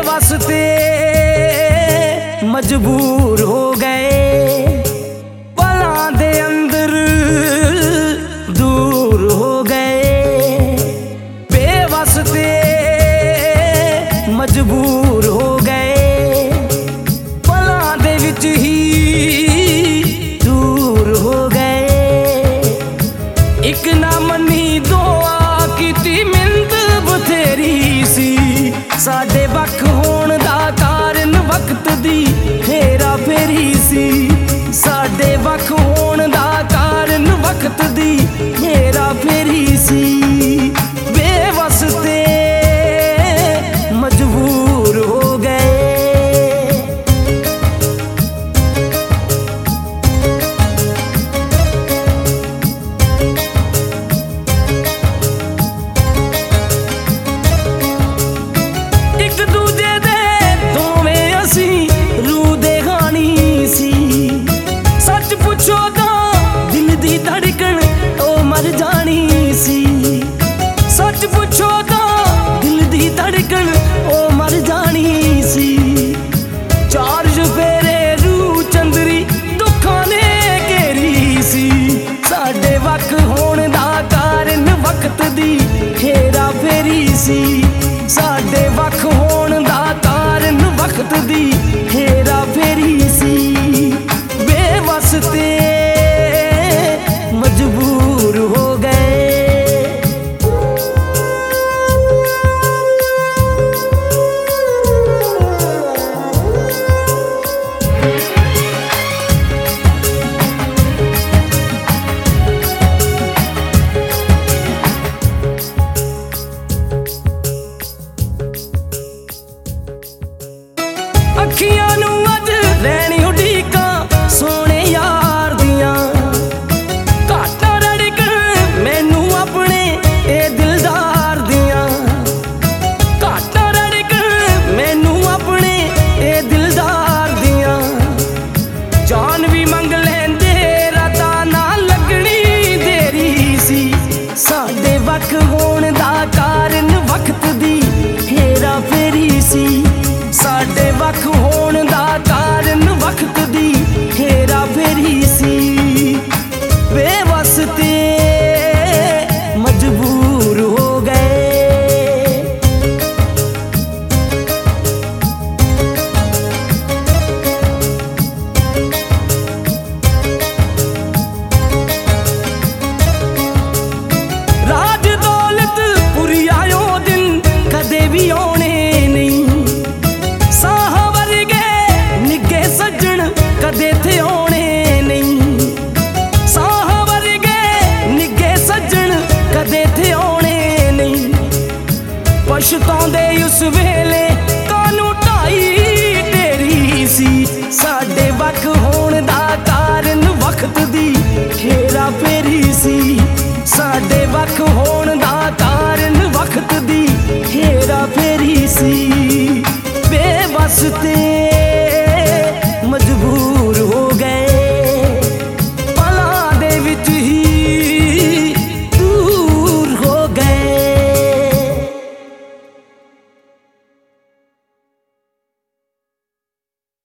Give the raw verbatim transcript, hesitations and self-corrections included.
बेवास्ते मजबूर हो गए, पलां दे अंदर दूर हो गए। बेवास्ते मजबूर हो गए, पलां दे विच ही दूर हो गए। इक ना मनी दुआ कीती मिन्नत बथेरी सी, साडे वख होण दा कारण वक्त दी हेरा फेरी सी। साडे वख होण दा कारण वक्त दी हेरा फेरी सी। बेवास्ते मजबूर हो गए। एक दूजे दे दोवें असी रूह दे गानी सी, सच पुछो तां दिल दी धड़कन ओ मर जानी सी। सच पुछो तां दिल दी धड़कन ओ मर जानी सी। चार चुफेरे रूह चंदरी दुखां ने घेरी सी, साडे वख होण दा कारण वक्त दी हेरा फेरी सी। साडे वख होण दा कारण वक्त दी हेरा फेरी सी। बेवास्ते मजबूर हो गए। अखियां नू अज रैनी उडीकां सोने यार दियां, घाटा रड़कण मैनू अपने ए दिलदार दियां। घाटा रड़कण मैनू अपने ए दिलदार दियां। जान भी मंग लैंदे रातां ना लगनी देरी सी, साडे वख होण दा कारण वक्त दी हेरा फेरी सी। साडे वख होण दा कारण वक्त दी हेरा फेरी सी। बेवास्ते मजबूर हो गए। राज दौलत पुरी आयो दिन कदे भी आने नहीं, कदे थे आने नहीं। साह वर्गे निगे सज्जन कदे थे आने नहीं। पछताउंदे उस वेले कानू ढाई ढेरी सी, साडे वख होण दा कारण वक्त दी हेरा फेरी सी। साडे वख होण दा कारण वक्त दी हेरा फेरी सी।